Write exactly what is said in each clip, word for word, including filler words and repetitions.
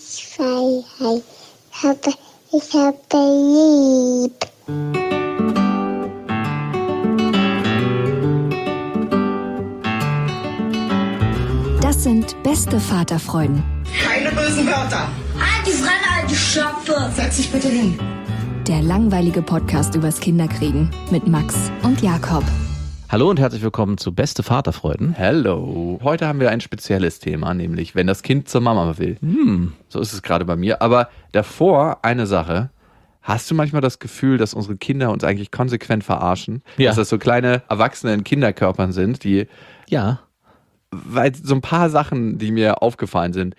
Freiheit. Ich habe, ich habe lieb. Das sind beste Vaterfreuden. Keine bösen Wörter. Alte Fremde, alte Schöpfe. Setz dich bitte hin. Der langweilige Podcast übers Kinderkriegen mit Max und Jakob. Hallo und herzlich willkommen zu Beste Vaterfreuden. Hello. Heute haben wir ein spezielles Thema, nämlich wenn das Kind zur Mama will. Hm. So ist es gerade bei mir. Aber davor eine Sache. Hast du manchmal das Gefühl, dass unsere Kinder uns eigentlich konsequent verarschen? Ja. Dass das so kleine Erwachsene in Kinderkörpern sind, die... Ja. Weil so ein paar Sachen, die mir aufgefallen sind.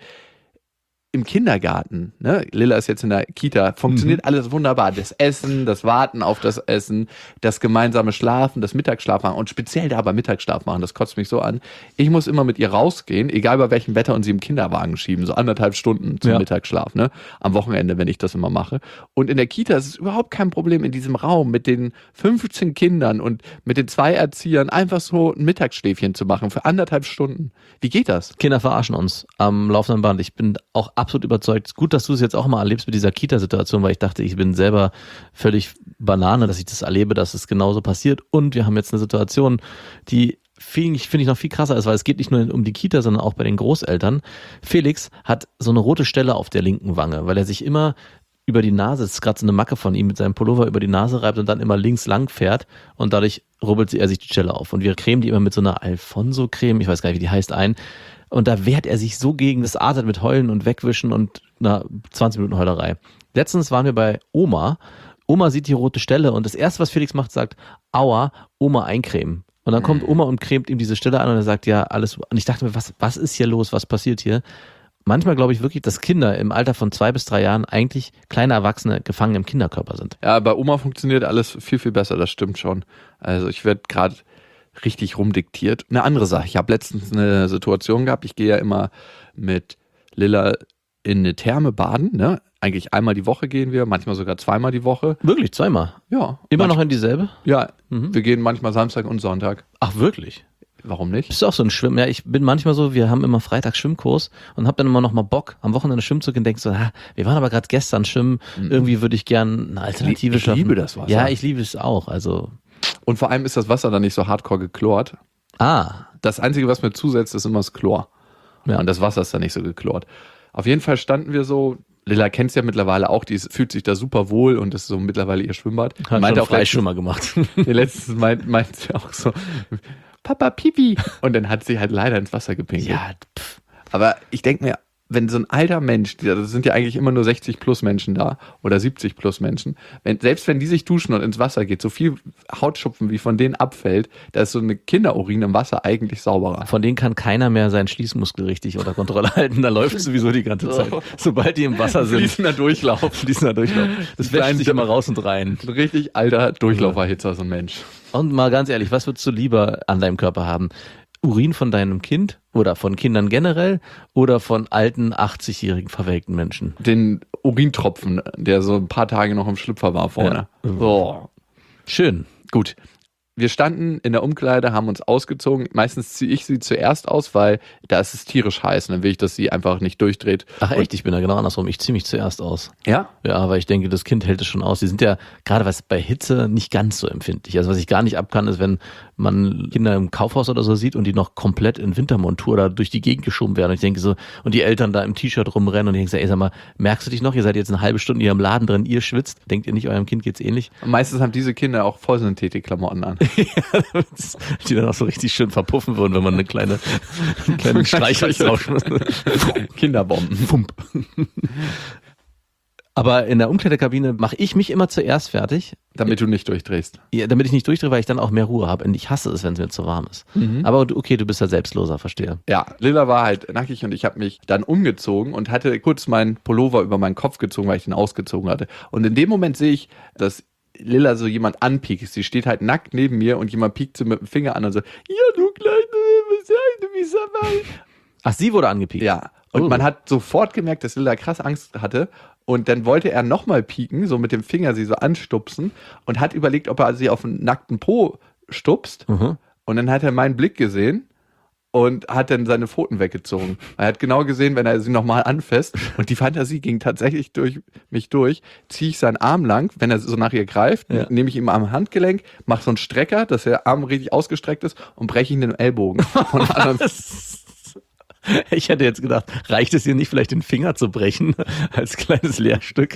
Im Kindergarten, ne? Lilla ist jetzt in der Kita, funktioniert mhm. alles wunderbar. Das Essen, das Warten auf das Essen, das gemeinsame Schlafen, das Mittagsschlaf machen und speziell da beim Mittagsschlaf machen, das kotzt mich so an. Ich muss immer mit ihr rausgehen, egal bei welchem Wetter, und sie im Kinderwagen schieben, so anderthalb Stunden zum ja. Mittagsschlaf, ne? Am Wochenende, wenn ich das immer mache. Und in der Kita ist es überhaupt kein Problem, in diesem Raum mit den fünfzehn Kindern und mit den zwei Erziehern einfach so ein Mittagsschläfchen zu machen für anderthalb Stunden. Wie geht das? Kinder verarschen uns am laufenden Band. Ich bin auch absolut überzeugt. Gut, dass du es jetzt auch mal erlebst mit dieser Kita-Situation, weil ich dachte, ich bin selber völlig Banane, dass ich das erlebe, dass es genauso passiert. Und wir haben jetzt eine Situation, die finde ich, find ich noch viel krasser ist, weil es geht nicht nur um die Kita, sondern auch bei den Großeltern. Felix hat so eine rote Stelle auf der linken Wange, weil er sich immer über die Nase, das ist gerade so eine Macke von ihm, mit seinem Pullover über die Nase reibt und dann immer links lang fährt und dadurch rubbelt er sich die Stelle auf. Und wir cremen die immer mit so einer Alfonso-Creme, ich weiß gar nicht, wie die heißt, ein. Und da wehrt er sich so gegen, das artet mit Heulen und Wegwischen und na, zwanzig Minuten Heulerei. Letztens waren wir bei Oma. Oma sieht die rote Stelle und das Erste, was Felix macht, sagt, aua, Oma eincremen. Und dann kommt Oma und cremt ihm diese Stelle an und er sagt, ja, alles. Und ich dachte mir, was, was ist hier los, was passiert hier? Manchmal glaube ich wirklich, dass Kinder im Alter von zwei bis drei Jahren eigentlich kleine Erwachsene gefangen im Kinderkörper sind. Ja, bei Oma funktioniert alles viel, viel besser, das stimmt schon. Also ich werde gerade richtig rumdiktiert. Eine andere Sache, ich habe letztens eine Situation gehabt, ich gehe ja immer mit Lilla in eine Therme baden, ne? Eigentlich einmal die Woche gehen wir, manchmal sogar zweimal die Woche. Wirklich, zweimal? Ja. Immer manch- noch in dieselbe? Ja, Mhm. wir gehen manchmal Samstag und Sonntag. Ach, wirklich? Warum nicht? Bist du auch so ein Schwimmen? Ja, ich bin manchmal so, wir haben immer Freitag Schwimmkurs und hab dann immer noch mal Bock, am Wochenende schwimmen zu gehen, denkst so, ah, wir waren aber gerade gestern schwimmen, Mhm. irgendwie würde ich gern eine Alternative Ich schaffen. liebe das Wasser. Ja, ich liebe es auch, also. Und vor allem ist das Wasser dann nicht so hardcore geklort. Ah. Das Einzige, was mir zusetzt, ist immer das Chlor. Ja. Und das Wasser ist dann nicht so geklort. Auf jeden Fall standen wir so, Lilla kennt es ja mittlerweile auch, die ist, fühlt sich da super wohl und das ist so mittlerweile ihr Schwimmbad. Hat Meinte schon auch Freischwimmer gemacht. letztens, letztens meint, meint sie auch so, Papa, Pipi. Und dann hat sie halt leider ins Wasser gepinkelt. Ja, pff. Aber ich denke mir, wenn so ein alter Mensch, das sind ja eigentlich immer nur sechzig plus Menschen da oder siebzig plus Menschen, wenn, selbst wenn die sich duschen und ins Wasser geht, so viel Hautschupfen wie von denen abfällt, da ist so eine Kinderurin im Wasser eigentlich sauberer. Von denen kann keiner mehr seinen Schließmuskel richtig unter Kontrolle halten, da läuft es sowieso die ganze Zeit. Sobald die im Wasser sind. Fließender Durchlauf. Fließender Durchlauf. Das wäscht sich immer raus und rein. Ein richtig alter Durchlauferhitzer, so ein Mensch. Und mal ganz ehrlich, was würdest du lieber an deinem Körper haben? Urin von deinem Kind oder von Kindern generell oder von alten, achtzigjährigen, verwelkten Menschen? Den Urintropfen, der so ein paar Tage noch im Schlüpfer war vorne. Ja. So. Schön. Gut. Wir standen in der Umkleide, haben uns ausgezogen. Meistens ziehe ich sie zuerst aus, weil da ist es tierisch heiß. Und dann will ich, dass sie einfach nicht durchdreht. Ach echt, ich bin da genau andersrum. Ich ziehe mich zuerst aus. Ja? Ja, weil ich denke, das Kind hält es schon aus. Die sind ja, gerade was bei Hitze, nicht ganz so empfindlich. Also was ich gar nicht ab kann, ist, wenn man Kinder im Kaufhaus oder so sieht und die noch komplett in Wintermontur da durch die Gegend geschoben werden. Und ich denke so, und die Eltern da im T-Shirt rumrennen und ich denke so, ey, sag mal, merkst du dich noch? Ihr seid jetzt eine halbe Stunde hier im Laden drin, ihr schwitzt. Denkt ihr nicht, eurem Kind geht's ähnlich? Und meistens haben diese Kinder auch Vollsynthetik-Klamotten an. Die dann auch so richtig schön verpuffen würden, wenn man eine kleine, einen kleinen Streichholz draufschmeißt. Kinderbomben. Fump. Aber in der Umkleidekabine mache ich mich immer zuerst fertig. Damit du nicht durchdrehst. Ja, damit ich nicht durchdrehe, weil ich dann auch mehr Ruhe habe. Und ich hasse es, wenn es mir zu warm ist. Mhm. Aber du, okay, du bist ja selbstloser, verstehe. Ja, Lilla war halt nackig und ich habe mich dann umgezogen und hatte kurz meinen Pullover über meinen Kopf gezogen, weil ich den ausgezogen hatte. Und in dem Moment sehe ich, dass Lilla so jemand anpiekt. Sie steht halt nackt neben mir und jemand piekt sie mit dem Finger an und so, ja, du kleine, was du bist dabei? Ach, sie wurde angepiekt? Ja. Und Oh. man hat sofort gemerkt, dass Lilla krass Angst hatte. Und dann wollte er nochmal pieken, so mit dem Finger sie so anstupsen und hat überlegt, ob er sie auf einen nackten Po stupst. Mhm. Und dann hat er meinen Blick gesehen und hat dann seine Pfoten weggezogen. Er hat genau gesehen, wenn er sie nochmal anfasst und die Fantasie ging tatsächlich durch mich durch, ziehe ich seinen Arm lang, wenn er so nach ihr greift, Ja. nehme ich ihm am Handgelenk, mache so einen Strecker, dass der Arm richtig ausgestreckt ist und breche ihn den Ellbogen. Von der anderen Ich hätte jetzt gedacht, reicht es dir nicht, vielleicht den Finger zu brechen als kleines Lehrstück?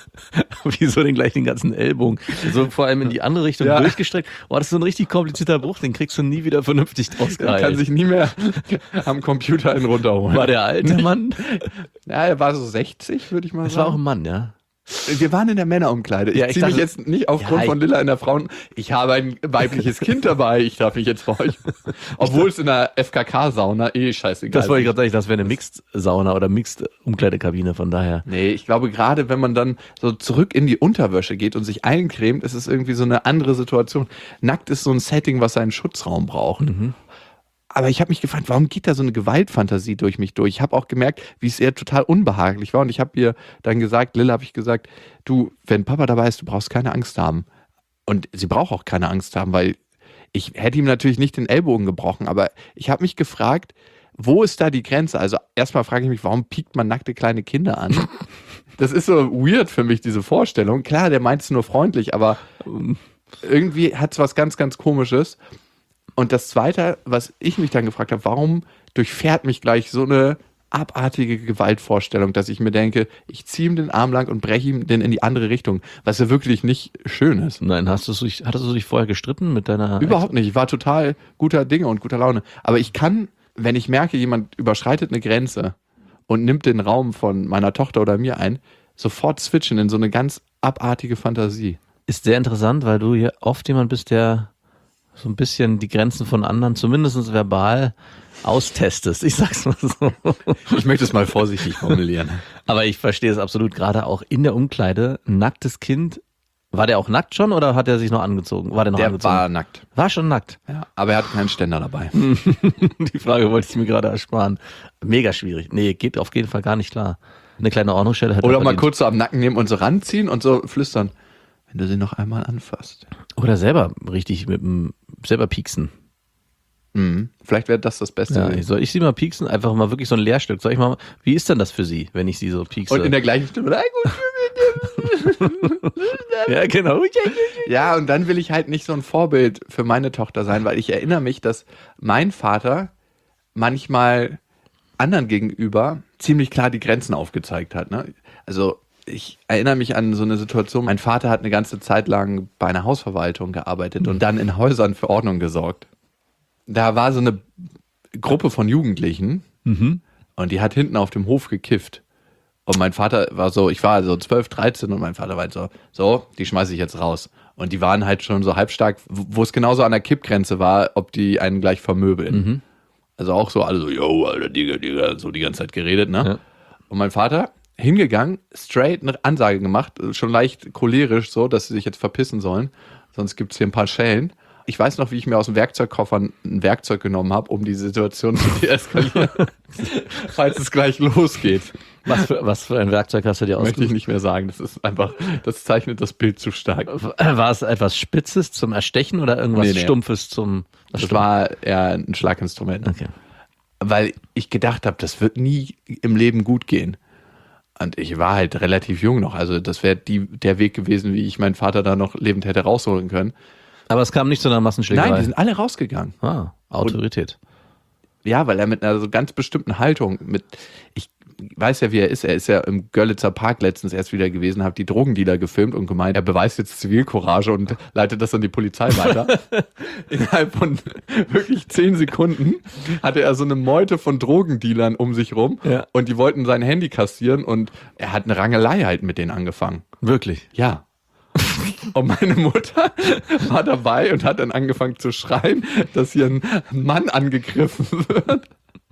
Wieso denn gleich den ganzen Ellbogen? So vor allem in die andere Richtung Ja. durchgestreckt. Boah, das ist so ein richtig komplizierter Bruch, den kriegst du nie wieder vernünftig draus Er kann gehalten. sich nie mehr am Computer einen runterholen. War der alte Mann? Ja, er war so sechzig, würde ich mal Das war auch sagen. ein Mann, ja. Wir waren in der Männerumkleide. Ich, Ja, ich ziehe mich dachte- jetzt nicht aufgrund Ja, von ich- Lilla in der Frauen. Ich habe ein weibliches Kind dabei. Ich darf mich jetzt für euch. Obwohl es in der F K K-Sauna eh scheißegal Das wollte ich ist. gerade sagen, das wäre eine Mixed-Sauna oder Mixed-Umkleidekabine, von daher. Nee, ich glaube, gerade wenn man dann so zurück in die Unterwäsche geht und sich eincremt, ist es irgendwie so eine andere Situation. Nackt ist so ein Setting, was einen Schutzraum braucht. Aber ich habe mich gefragt, warum geht da so eine Gewaltfantasie durch mich durch? Ich habe auch gemerkt, wie es ihr total unbehaglich war. Und ich habe ihr dann gesagt, Lilla, habe ich gesagt, du, wenn Papa dabei ist, du brauchst keine Angst haben. Und sie braucht auch keine Angst haben, weil ich hätte ihm natürlich nicht den Ellbogen gebrochen. Aber ich habe mich gefragt, wo ist da die Grenze? Also erstmal frage ich mich, warum piekt man nackte kleine Kinder an? Das ist so weird für mich, diese Vorstellung. Klar, der meint es nur freundlich, aber irgendwie hat es was ganz, ganz Komisches. Und das Zweite, was ich mich dann gefragt habe, warum durchfährt mich gleich so eine abartige Gewaltvorstellung, dass ich mir denke, ich ziehe ihm den Arm lang und breche ihm den in die andere Richtung, was ja wirklich nicht schön ist. Nein, hast du dich, hattest du dich vorher gestritten mit deiner... Überhaupt nicht. Ich war total guter Dinge und guter Laune. Aber ich kann, wenn ich merke, jemand überschreitet eine Grenze und nimmt den Raum von meiner Tochter oder mir ein, sofort switchen in so eine ganz abartige Fantasie. Ist sehr interessant, weil du hier oft jemand bist, der so ein bisschen die Grenzen von anderen, zumindest verbal, austestest. Ich sag's mal so. Ich möchte es mal vorsichtig formulieren. Aber ich verstehe es absolut, gerade auch in der Umkleide, ein nacktes Kind. War der auch nackt schon oder hat er sich noch angezogen? War der noch Der angezogen? war nackt. War schon nackt. Ja, aber er hat keinen Ständer dabei. Die Frage wollte ich mir gerade ersparen. Mega schwierig. Nee, geht auf jeden Fall gar nicht klar. Eine kleine Ordnungsstelle hätte Oder er mal verdient. kurz so am Nacken nehmen und so ranziehen und so flüstern, wenn du sie noch einmal anfasst. Oder selber richtig mit dem, selber pieksen. Mhm. Vielleicht wäre das das Beste. Ja, gewesen. soll ich sie mal pieksen? Einfach mal wirklich so ein Lehrstück. Soll ich mal, wie ist denn das für Sie, wenn ich sie so piekse? Und in der gleichen Stimme. "Na gut." ja, genau. Ja, und dann will ich halt nicht so ein Vorbild für meine Tochter sein, weil ich erinnere mich, dass mein Vater manchmal anderen gegenüber ziemlich klar die Grenzen aufgezeigt hat. Ne? Also ich erinnere mich an so eine Situation, mein Vater hat eine ganze Zeit lang bei einer Hausverwaltung gearbeitet und dann in Häusern für Ordnung gesorgt. Da war so eine Gruppe von Jugendlichen und die hat hinten auf dem Hof gekifft. Und mein Vater war so, ich war so zwölf, dreizehn und mein Vater war halt so, so, die schmeiße ich jetzt raus. Und die waren halt schon so halbstark, wo es genauso an der Kippgrenze war, ob die einen gleich vermöbeln. Also auch so alle so, yo, Alter, Digga, Digga, so die ganze Zeit geredet, ne? Ja. Und mein Vater hingegangen, straight eine Ansage gemacht, schon leicht cholerisch so, dass sie sich jetzt verpissen sollen, sonst gibt's hier ein paar Schellen. Ich weiß noch, wie ich mir aus dem Werkzeugkoffer ein Werkzeug genommen habe, um die Situation zu deeskalieren, falls es gleich losgeht. Was für, was für ein Werkzeug hast du dir Möchte ich ausgesucht? nicht mehr sagen, das ist einfach, das zeichnet das Bild zu stark. War es etwas Spitzes zum Erstechen oder irgendwas Nee, nee. Stumpfes zum... Das war eher ein Schlaginstrument. Okay. Weil ich gedacht habe, das wird nie im Leben gut gehen. Und ich war halt relativ jung noch. Also das wäre die der Weg gewesen, wie ich meinen Vater da noch lebend hätte rausholen können. Aber es kam nicht zu einer Massenschlägerei. Nein, die sind alle rausgegangen. ah, Autorität. Ja, weil er mit einer so ganz bestimmten Haltung, mit, ich weiß ja, wie er ist. Er ist ja im Görlitzer Park letztens erst wieder gewesen, hat die Drogendealer gefilmt und gemeint, er beweist jetzt Zivilcourage und leitet das an die Polizei weiter. Innerhalb von wirklich zehn Sekunden hatte er so eine Meute von Drogendealern um sich rum Ja. und die wollten sein Handy kassieren und er hat eine Rangelei halt mit denen angefangen. Wirklich. Ja. Und meine Mutter war dabei und hat dann angefangen zu schreien, dass hier ein Mann angegriffen wird.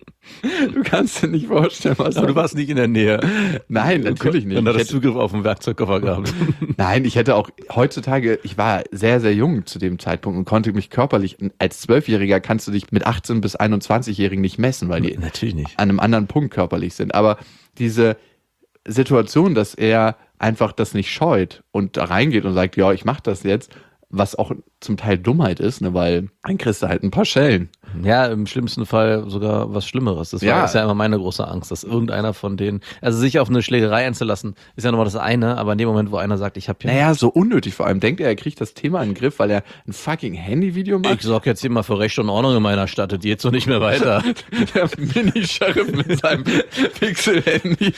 Du kannst dir nicht vorstellen, was Aber du warst nicht in der Nähe. Nein, natürlich nicht. Dann Ich hattest du hätte, Zugriff auf den Werkzeugkoffer gehabt. nein, ich hätte auch heutzutage, ich war sehr, sehr jung zu dem Zeitpunkt und konnte mich körperlich, als Zwölfjähriger kannst du dich mit achtzehn- bis einundzwanzigjährigen nicht messen, weil die Natürlich nicht. an einem anderen Punkt körperlich sind. Aber diese Situation, dass er einfach das nicht scheut und da reingeht und sagt, ja, ich mach das jetzt, was auch zum Teil Dummheit ist, ne, weil dann kriegst du halt ein paar Schellen. Ja, im schlimmsten Fall sogar was Schlimmeres. Das war, Ja. ist ja immer meine große Angst, dass irgendeiner von denen, also sich auf eine Schlägerei einzulassen, ist ja nochmal das eine, aber in dem Moment, wo einer sagt, ich habe hier, Naja, so unnötig vor allem. Denkt er, er kriegt das Thema in den Griff, weil er ein fucking Handyvideo ich macht? sorg jetzt hier mal für Recht und Ordnung in meiner Stadt, das geht so nicht mehr weiter. Der Mini-Sheriff mit seinem Pixel-Handy.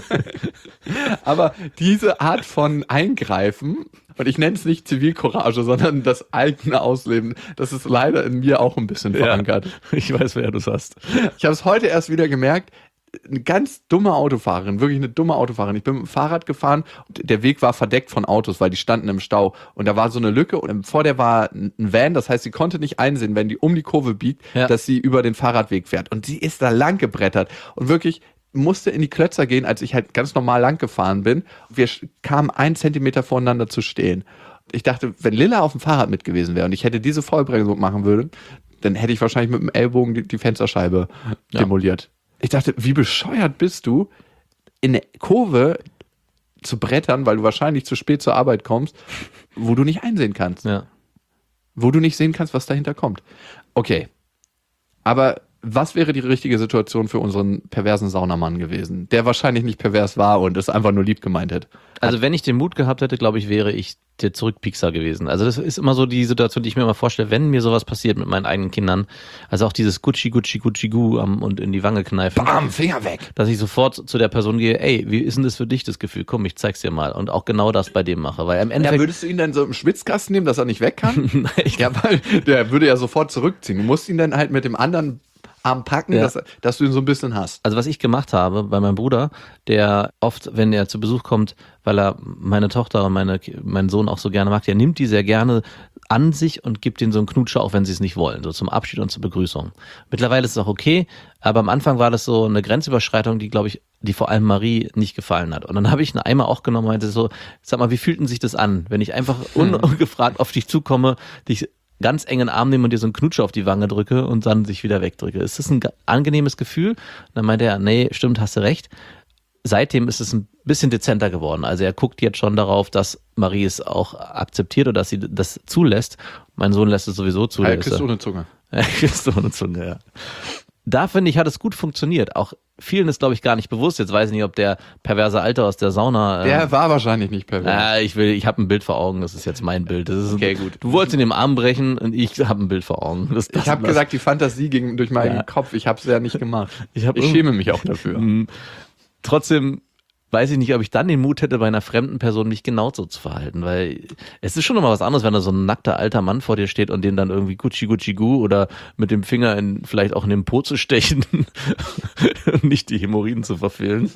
Aber diese Art von Eingreifen, und ich nenne es nicht Zivilcourage, sondern das eigene Ausleben, das ist leider in mir auch ein bisschen verankert. Ich weiß, wer du hast. Ich habe es heute erst wieder gemerkt, eine ganz dumme Autofahrerin, wirklich eine dumme Autofahrerin. Ich bin mit dem Fahrrad gefahren und der Weg war verdeckt von Autos, weil die standen im Stau. Und da war so eine Lücke und vor der war ein Van, das heißt, sie konnte nicht einsehen, wenn die um die Kurve biegt, Ja. dass sie über den Fahrradweg fährt. Und sie ist da lang gebrettert und wirklich musste in die Klötzer gehen, als ich halt ganz normal lang gefahren bin. Wir kamen einen Zentimeter voneinander zu stehen. Ich dachte, wenn Lilla auf dem Fahrrad mit gewesen wäre und ich hätte diese Vollbremsung machen würde, dann hätte ich wahrscheinlich mit dem Ellbogen die, die Fensterscheibe Ja. demoliert. Ich dachte, wie bescheuert bist du, in eine Kurve zu brettern, weil du wahrscheinlich zu spät zur Arbeit kommst, wo du nicht einsehen kannst. Ja. Wo du nicht sehen kannst, was dahinter kommt. Okay. Aber was wäre die richtige Situation für unseren perversen Saunamann gewesen, der wahrscheinlich nicht pervers war und es einfach nur lieb gemeint hätte? Also wenn ich den Mut gehabt hätte, glaube ich, wäre ich der Zurückpiekser gewesen. Also das ist immer so die Situation, die ich mir immer vorstelle, wenn mir sowas passiert mit meinen eigenen Kindern, also auch dieses Gucci, Gucci, Gucci, Gu am und in die Wange kneifen, Bam, Finger weg. dass ich sofort zu der Person gehe, ey, wie ist denn das für dich, das Gefühl? Komm, ich zeig's dir mal. Und auch genau das bei dem mache, weil am Ja, Endeffekt... würdest du ihn dann so im Schwitzkasten nehmen, dass er nicht weg kann? Nein, ich Ja, weil der würde ja sofort zurückziehen. Du musst ihn dann halt mit dem anderen Arm packen, Ja. dass, dass du ihn so ein bisschen hast. Also was ich gemacht habe bei meinem Bruder, der oft, wenn er zu Besuch kommt, weil er meine Tochter und meine, meinen Sohn auch so gerne mag, der nimmt die sehr gerne an sich und gibt ihnen so einen Knutscher, auch wenn sie es nicht wollen, so zum Abschied und zur Begrüßung. Mittlerweile ist es auch okay, aber am Anfang war das so eine Grenzüberschreitung, die, glaube ich, die vor allem Marie nicht gefallen hat. Und dann habe ich einen Eimer auch genommen und meinte so, sag mal, wie fühlt denn sich das an, wenn ich einfach un- ungefragt auf dich zukomme, dich ganz engen Arm nehme und dir so einen Knutscher auf die Wange drücke und dann sich wieder wegdrücke. Ist das ein ge- angenehmes Gefühl? Und dann meinte er, nee, stimmt, hast du recht. Seitdem ist es ein bisschen dezenter geworden. Also er guckt jetzt schon darauf, dass Marie es auch akzeptiert oder dass sie das zulässt. Mein Sohn lässt es sowieso zu. Er der ist küsst ja- ohne Zunge. Er küsst ohne Zunge, ja. Da finde ich, hat es gut funktioniert. Auch vielen ist, glaube ich, gar nicht bewusst. Jetzt weiß ich nicht, ob der perverse Alte aus der Sauna... ähm, Der war wahrscheinlich nicht pervers. Ah, ich will, ich habe ein Bild vor Augen, das ist jetzt mein Bild. Das ist Okay, gut. Du wolltest in dem Arm brechen und ich habe ein Bild vor Augen. Das, das Ich habe das- gesagt, die Fantasie ging durch meinen Ja. Kopf. Ich habe es ja nicht gemacht. Ich hab ich irgend- schäme mich auch dafür. Mhm. Trotzdem weiß ich nicht, ob ich dann den Mut hätte, bei einer fremden Person mich genau so zu verhalten, weil es ist schon nochmal was anderes, wenn da so ein nackter alter Mann vor dir steht und den dann irgendwie Gucci Gucci Gu oder mit dem Finger in, vielleicht auch in den Po zu stechen und nicht die Hämorrhoiden zu verfehlen.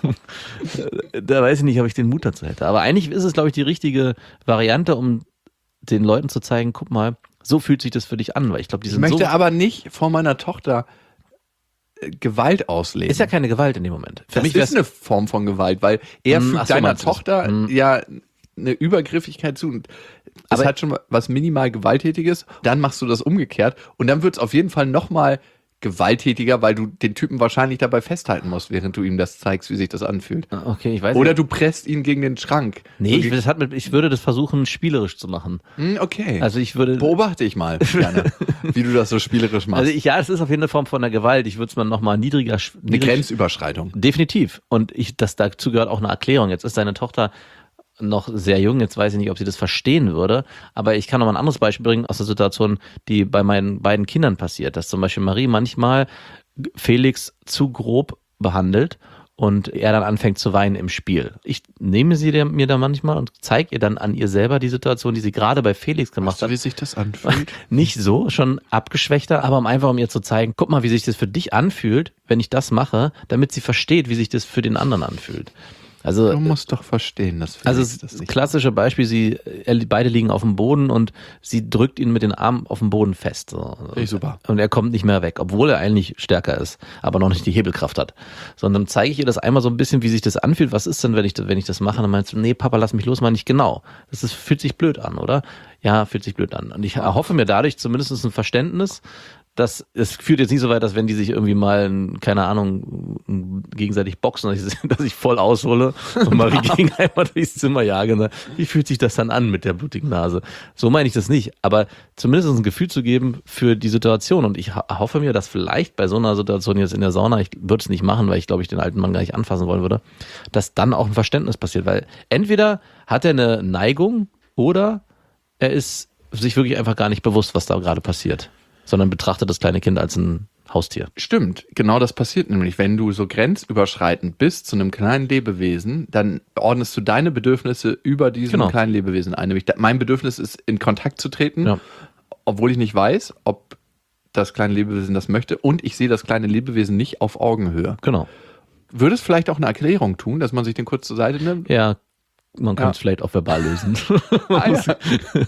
Da weiß ich nicht, ob ich den Mut dazu hätte. Aber eigentlich ist es, glaube ich, die richtige Variante, um den Leuten zu zeigen, guck mal, so fühlt sich das für dich an, weil ich glaube, die Ich sind möchte so... aber nicht vor meiner Tochter äh, Gewalt ausleben. Ist ja keine Gewalt in dem Moment. Für das mich ist wär's- eine Form von Gewalt, weil er Hm, fügt ach so, deiner meinst du das? Tochter Hm. ja eine Übergriffigkeit zu. Und das Aber- hat schon was minimal Gewalttätiges. Dann machst du das umgekehrt und dann wird es auf jeden Fall nochmal gewalttätiger, weil du den Typen wahrscheinlich dabei festhalten musst, während du ihm das zeigst, wie sich das anfühlt. Okay, ich weiß Oder nicht. du presst ihn gegen den Schrank. Nee, So ich, ge- das hat mit, ich würde das versuchen, spielerisch zu machen. Hm, okay. Also ich würde... Beobachte ich mal gerne, wie du das so spielerisch machst. Also ich, ja, es ist auf jeden Fall eine Form von der Gewalt. Ich würde es mal nochmal niedriger... sch- eine niedrig- Grenzüberschreitung. Definitiv. Und ich, das dazu gehört auch eine Erklärung. Jetzt ist deine Tochter noch sehr jung, jetzt weiß ich nicht, ob sie das verstehen würde, aber ich kann noch mal ein anderes Beispiel bringen aus der Situation, die bei meinen beiden Kindern passiert, dass zum Beispiel Marie manchmal Felix zu grob behandelt und er dann anfängt zu weinen im Spiel. Ich nehme sie der- mir da manchmal und zeige ihr dann an ihr selber die Situation, die sie gerade bei Felix gemacht Weißt du, hat. wie sich das anfühlt? Nicht so, schon abgeschwächter, aber um einfach um ihr zu zeigen, guck mal, wie sich das für dich anfühlt, wenn ich das mache, damit sie versteht, wie sich das für den anderen anfühlt. Also Du musst doch verstehen, dass Felix also das das nicht. klassische Beispiel, sie äh, beide liegen auf dem Boden und sie drückt ihn mit den Armen auf dem Boden fest. So. Ey, super. Und er kommt nicht mehr weg, obwohl er eigentlich stärker ist, aber noch nicht die Hebelkraft hat. Sondern zeige ich ihr das einmal so ein bisschen, wie sich das anfühlt. Was ist denn, wenn ich, wenn ich das mache? Dann meinst du, nee, Papa, lass mich los, mal nicht genau. Das ist, fühlt sich blöd an, oder? Ja, fühlt sich blöd an. Und ich erhoffe mir dadurch zumindest ein Verständnis, dass es führt jetzt nicht so weit, dass wenn die sich irgendwie mal, keine Ahnung, gegenseitig boxen, dass ich, dass ich voll aushole und Marie gegen einmal durchs Zimmer jage. Ne? Wie fühlt sich das dann an mit der blutigen Nase? So meine ich das nicht. Aber zumindest ein Gefühl zu geben für die Situation. Und ich hoffe mir, dass vielleicht bei so einer Situation jetzt in der Sauna, ich würde es nicht machen, weil ich glaube, ich den alten Mann gar nicht anfassen wollen würde, dass dann auch ein Verständnis passiert. Weil entweder hat er eine Neigung oder er ist sich wirklich einfach gar nicht bewusst, was da gerade passiert, sondern betrachtet das kleine Kind als ein Haustier. Stimmt, genau das passiert nämlich. Wenn du so grenzüberschreitend bist zu einem kleinen Lebewesen, dann ordnest du deine Bedürfnisse über diesem Genau. kleinen Lebewesen ein. Nämlich mein Bedürfnis ist, in Kontakt zu treten, Ja. obwohl ich nicht weiß, ob das kleine Lebewesen das möchte, und ich sehe das kleine Lebewesen nicht auf Augenhöhe. Genau. Würde es vielleicht auch eine Erklärung tun, dass man sich den kurz zur Seite nimmt? Ja, man kann Ja. es vielleicht auch verbal lösen. Ah, ja.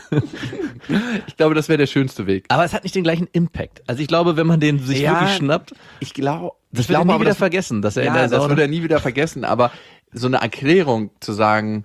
Ich glaube, das wäre der schönste Weg. Aber es hat nicht den gleichen Impact. Also ich glaube, wenn man den sich Ja, wirklich schnappt, Ich glaube, das ich wird er glaube nie aber, wieder das- vergessen, dass er Ja, in der das Sauna... wird er nie wieder vergessen, aber so eine Erklärung zu sagen,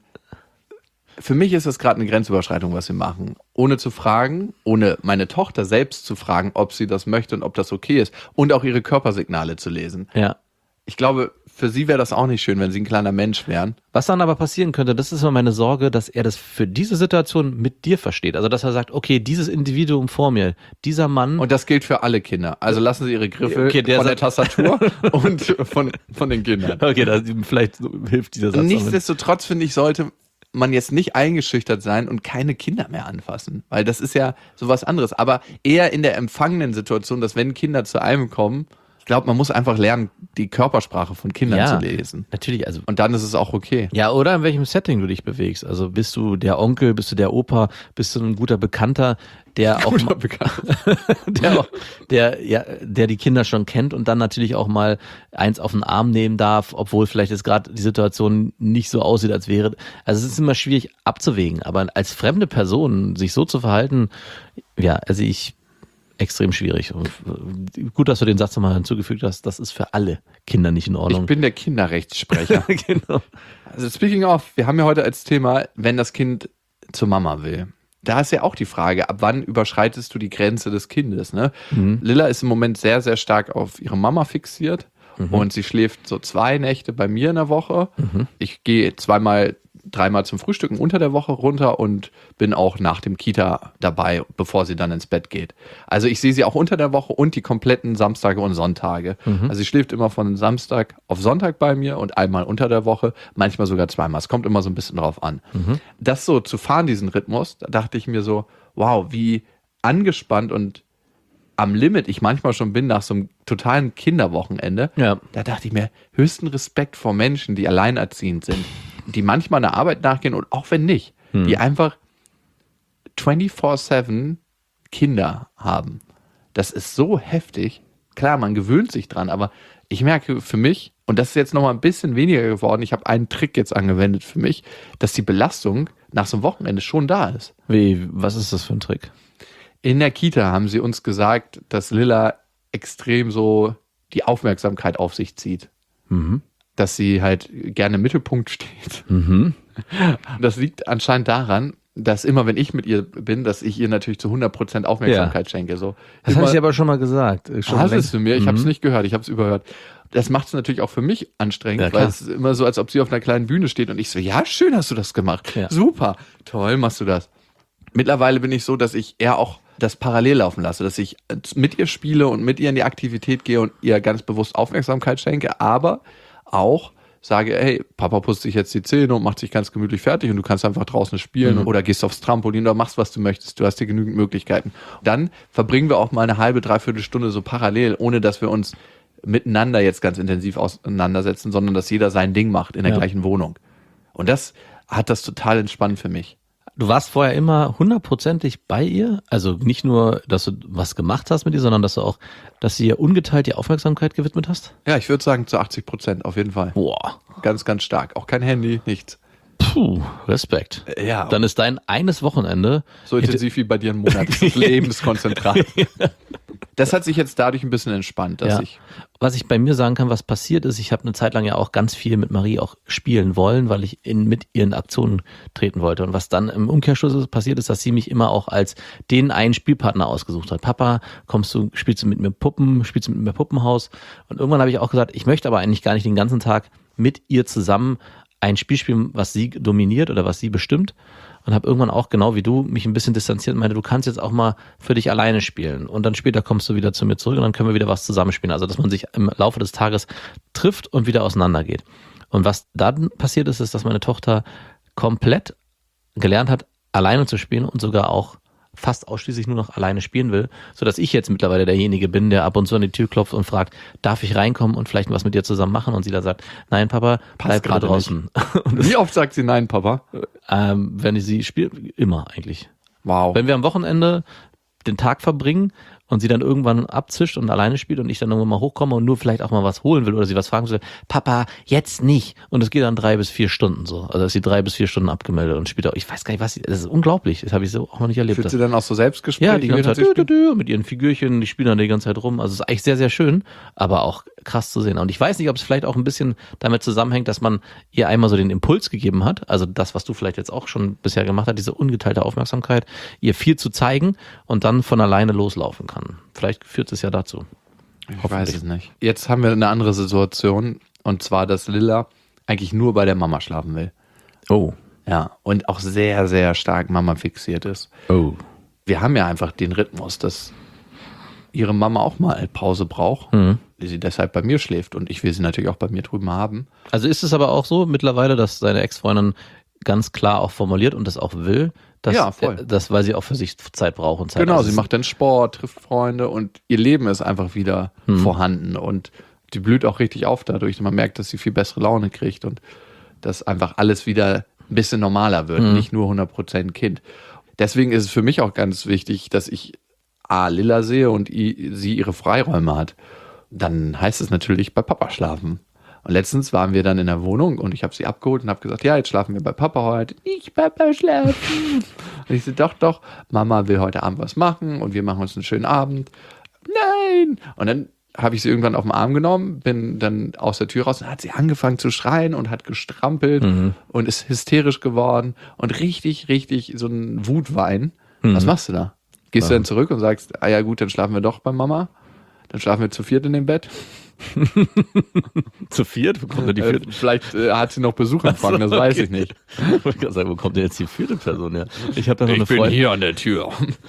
für mich ist das gerade eine Grenzüberschreitung, was wir machen. Ohne zu fragen, ohne meine Tochter selbst zu fragen, ob sie das möchte und ob das okay ist, und auch ihre Körpersignale zu lesen. Ja. Ich glaube, für sie wäre das auch nicht schön, wenn sie ein kleiner Mensch wären. Was dann aber passieren könnte, das ist immer meine Sorge, dass er das für diese Situation mit dir versteht. Also dass er sagt, okay, dieses Individuum vor mir, dieser Mann... Und das gilt für alle Kinder. Also lassen Sie Ihre Griffe Okay, der von der sagt- Tastatur und von, von den Kindern. okay, da, vielleicht hilft dieser Satz. auch mit. Nichtsdestotrotz, finde ich, sollte man jetzt nicht eingeschüchtert sein und keine Kinder mehr anfassen. Weil das ist ja sowas anderes. Aber eher in der empfangenen Situation, dass wenn Kinder zu einem kommen, ich glaube, man muss einfach lernen, die Körpersprache von Kindern Ja, zu lesen. natürlich, also... Und dann ist es auch okay. Ja, oder in welchem Setting du dich bewegst. Also bist du der Onkel, bist du der Opa, bist du ein guter Bekannter, der auch... Guter Bekannter. der, auch, der, ja, der die Kinder schon kennt und dann natürlich auch mal eins auf den Arm nehmen darf, obwohl vielleicht jetzt gerade die Situation nicht so aussieht, als wäre. Also es ist immer schwierig abzuwägen, aber als fremde Person sich so zu verhalten, ja, also ich extrem schwierig. Und gut, dass du den Satz nochmal hinzugefügt hast, das ist für alle Kinder nicht in Ich Ordnung. bin der Kinderrechtssprecher. genau. Also speaking of, wir haben ja heute als Thema, wenn das Kind zur Mama will. Da ist ja auch die Frage, ab wann überschreitest du die Grenze des Kindes? Ne? Mhm. Lilla ist im Moment sehr, sehr stark auf ihre Mama fixiert Mhm. und sie schläft so zwei Nächte bei mir in der Woche. Ich gehe zweimal, dreimal zum Frühstücken unter der Woche runter und bin auch nach dem Kita dabei, bevor sie dann ins Bett geht. Also ich sehe sie auch unter der Woche und die kompletten Samstage und Sonntage. Also sie schläft immer von Samstag auf Sonntag bei mir und einmal unter der Woche, manchmal sogar zweimal. Es kommt immer so ein bisschen drauf an. Das so zu fahren, diesen Rhythmus, da dachte ich mir so, wow, wie angespannt und am Limit ich manchmal schon bin nach so einem totalen Kinderwochenende. Ja. Da dachte ich mir, höchsten Respekt vor Menschen, die alleinerziehend sind, die manchmal einer Arbeit nachgehen und auch wenn nicht, Hm. die einfach vierundzwanzig sieben Kinder haben. Das ist so heftig. Klar, man gewöhnt sich dran, aber ich merke für mich, und das ist jetzt noch mal ein bisschen weniger geworden, ich habe einen Trick jetzt angewendet für mich, dass die Belastung nach so einem Wochenende schon da ist. Wie, was ist das für ein Trick? In der Kita haben sie uns gesagt, dass Lilla extrem so die Aufmerksamkeit auf sich zieht. Mhm. Dass sie halt gerne im Mittelpunkt steht. Mhm. Das liegt anscheinend daran, dass immer, wenn ich mit ihr bin, dass ich ihr natürlich zu hundert Prozent Aufmerksamkeit schenke. So, Das immer, habe ich aber schon mal gesagt. Schon hast längst. es für mir? Ich habe es Mhm. nicht gehört, ich habe es überhört. Das macht es natürlich auch für mich anstrengend, Ja, klar. weil es ist immer so, als ob sie auf einer kleinen Bühne steht und ich so, ja, schön hast du das gemacht. Ja. Super, toll machst du das. Mittlerweile bin ich so, dass ich eher auch das parallel laufen lasse, dass ich mit ihr spiele und mit ihr in die Aktivität gehe und ihr ganz bewusst Aufmerksamkeit schenke, aber auch sage, hey, Papa putzt sich jetzt die Zähne und macht sich ganz gemütlich fertig und du kannst einfach draußen spielen Mhm. oder gehst aufs Trampolin oder machst, was du möchtest. Du hast hier genügend Möglichkeiten. Dann verbringen wir auch mal eine halbe, dreiviertel Stunde so parallel, ohne dass wir uns miteinander jetzt ganz intensiv auseinandersetzen, sondern dass jeder sein Ding macht in der Ja. gleichen Wohnung. Und das hat das total entspannt für mich. Du warst vorher immer hundertprozentig bei ihr? Also nicht nur, dass du was gemacht hast mit ihr, sondern dass du auch, dass sie ihr ungeteilt die Aufmerksamkeit gewidmet hast? Ja, ich würde sagen zu achtzig Prozent auf jeden Fall. Boah. Ganz, ganz stark. Auch kein Handy, nichts. Puh, Respekt. Ja, Dann ist dein eines Wochenende so intensiv wie bei dir ein Monat. Das ist Lebenskonzentrat. Das hat sich jetzt dadurch ein bisschen entspannt, dass Ja. ich. Was ich bei mir sagen kann, was passiert ist, ich habe eine Zeit lang ja auch ganz viel mit Marie auch spielen wollen, weil ich in, mit ihren Aktionen treten wollte. Und was dann im Umkehrschluss passiert ist, dass sie mich immer auch als den einen Spielpartner ausgesucht hat. Papa, kommst du, spielst du mit mir Puppen, spielst du mit mir Puppenhaus? Und irgendwann habe ich auch gesagt, ich möchte aber eigentlich gar nicht den ganzen Tag mit ihr zusammen ein Spiel spielen, was sie dominiert oder was sie bestimmt. Und habe irgendwann auch, genau wie du, mich ein bisschen distanziert und meinte, du kannst jetzt auch mal für dich alleine spielen. Und dann später kommst du wieder zu mir zurück und dann können wir wieder was zusammenspielen. Also, dass man sich im Laufe des Tages trifft und wieder auseinandergeht. Und was dann passiert ist, ist, dass meine Tochter komplett gelernt hat, alleine zu spielen und sogar auch fast ausschließlich nur noch alleine spielen will, sodass ich jetzt mittlerweile derjenige bin, der ab und zu an die Tür klopft und fragt, darf ich reinkommen und vielleicht was mit dir zusammen machen? Und sie da sagt, nein, Papa, bleib gerade draußen. Und das, Wie oft sagt sie nein, Papa? ähm, wenn ich sie spiele, immer eigentlich. Wow. Wenn wir am Wochenende den Tag verbringen und sie dann irgendwann abzischt und alleine spielt und ich dann irgendwann mal hochkomme und nur vielleicht auch mal was holen will oder sie was fragen will, Papa, jetzt nicht. Und es geht dann drei bis vier Stunden so. Also ist sie drei bis vier Stunden abgemeldet und spielt auch, ich weiß gar nicht, was sie, das ist unglaublich. Das habe ich so auch noch nicht erlebt. Führt sie dann auch so Selbstgespräche? Ja, die ganze während Zeit sie dü, dü, spielt? dü, mit ihren Figürchen, die spielen dann die ganze Zeit rum. Also es ist eigentlich sehr, sehr schön, aber auch krass zu sehen. Und ich weiß nicht, ob es vielleicht auch ein bisschen damit zusammenhängt, dass man ihr einmal so den Impuls gegeben hat, also das, was du vielleicht jetzt auch schon bisher gemacht hast, diese ungeteilte Aufmerksamkeit, ihr viel zu zeigen und dann von alleine loslaufen kann. Vielleicht führt es ja dazu. Ich weiß es nicht. Jetzt haben wir eine andere Situation und zwar, dass Lilla eigentlich nur bei der Mama schlafen will. Oh. Ja, und auch sehr, sehr stark Mama fixiert ist. Oh. Wir haben ja einfach den Rhythmus, dass ihre Mama auch mal Pause braucht, Mhm. die sie deshalb bei mir schläft und ich will sie natürlich auch bei mir drüben haben. Also ist es aber auch so mittlerweile, dass seine Ex-Freundin ganz klar auch formuliert und das auch will, dass, Ja, voll. äh, dass weil sie auch für sich Zeit braucht und Zeit. Genau, Also sie es- macht dann Sport, trifft Freunde und ihr Leben ist einfach wieder Mhm. vorhanden und die blüht auch richtig auf dadurch. Man merkt, dass sie viel bessere Laune kriegt und dass einfach alles wieder ein bisschen normaler wird, Mhm. nicht nur hundert Prozent Kind. Deswegen ist es für mich auch ganz wichtig, dass ich A, Lilla sehe und i, sie ihre Freiräume hat. Dann heißt es natürlich bei Papa schlafen. Und letztens waren wir dann in der Wohnung und ich habe sie abgeholt und habe gesagt, ja, jetzt schlafen wir bei Papa heute. Nicht Papa schlafen. Und ich so, doch, doch, Mama will heute Abend was machen und wir machen uns einen schönen Abend. Nein! Und dann habe ich sie irgendwann auf den Arm genommen, bin dann aus der Tür raus und hat sie angefangen zu schreien und hat gestrampelt Mhm. und ist hysterisch geworden und richtig, richtig so ein Wutwein. Was machst du da? Gehst du dann zurück und sagst, ah ja gut, dann schlafen wir doch bei Mama? Dann schlafen wir zu viert in dem Bett? Zu viert? Wo kommt denn die Äh, vierte? vielleicht äh, hat sie noch Besuch empfangen, das Ach so, weiß okay. ich nicht. Ich wollte gerade sagen, wo kommt denn jetzt die vierte Person her? Ich habe da noch eine bin Freundin. hier an der Tür.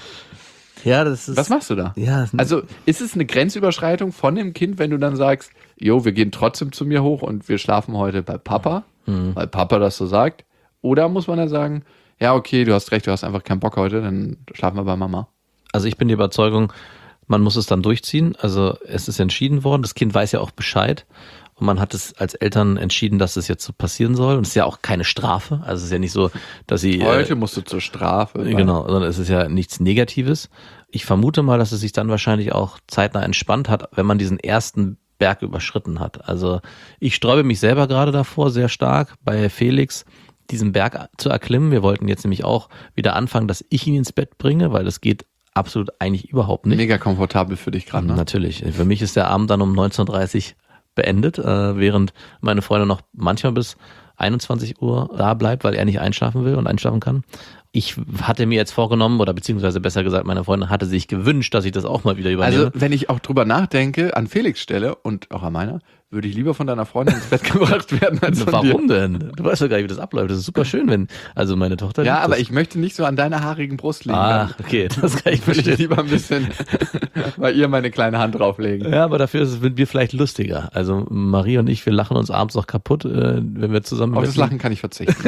Ja, das ist. Was machst du da? Ja, Also ist es eine Grenzüberschreitung von dem Kind, wenn du dann sagst, jo, wir gehen trotzdem zu mir hoch und wir schlafen heute bei Papa, Mhm. weil Papa das so sagt? Oder muss man dann sagen, ja, okay, du hast recht, du hast einfach keinen Bock heute, dann schlafen wir bei Mama. Also ich bin der Überzeugung, man muss es dann durchziehen. Also es ist entschieden worden. Das Kind weiß ja auch Bescheid. Und man hat es als Eltern entschieden, dass es jetzt so passieren soll. Und es ist ja auch keine Strafe. Also es ist ja nicht so, dass sie... Heute äh, musst du zur Strafe. Genau, sondern es ist ja nichts Negatives. Ich vermute mal, dass es sich dann wahrscheinlich auch zeitnah entspannt hat, wenn man diesen ersten Berg überschritten hat. Also ich sträube mich selber gerade davor sehr stark bei Felix, diesen Berg zu erklimmen. Wir wollten jetzt nämlich auch wieder anfangen, dass ich ihn ins Bett bringe, weil das geht absolut eigentlich überhaupt nicht. Mega komfortabel für dich gerade, ne? Natürlich. Für mich ist der Abend dann um neunzehn Uhr dreißig beendet, äh, während meine Freundin noch manchmal bis einundzwanzig Uhr da bleibt, weil er nicht einschlafen will und einschlafen kann. Ich hatte mir jetzt vorgenommen, oder beziehungsweise besser gesagt, meine Freundin hatte sich gewünscht, dass ich das auch mal wieder übernehme. Also, wenn ich auch drüber nachdenke, an Felix Stelle und auch an meiner, würde ich lieber von deiner Freundin ins Bett gebracht werden als von Warum dir. denn? Du weißt doch gar nicht, wie das abläuft. Das ist super schön, wenn, also meine Tochter. Ja, liebt aber das. ich möchte nicht so an deiner haarigen Brust liegen. Ah, okay, das kann ich Dann würde ich verstehen. lieber ein bisschen bei ihr meine kleine Hand drauflegen. Ja, aber dafür ist es mit mir vielleicht lustiger. Also Marie und ich, wir lachen uns abends noch kaputt, äh, wenn wir zusammen... Auf das Lachen kann ich verzichten.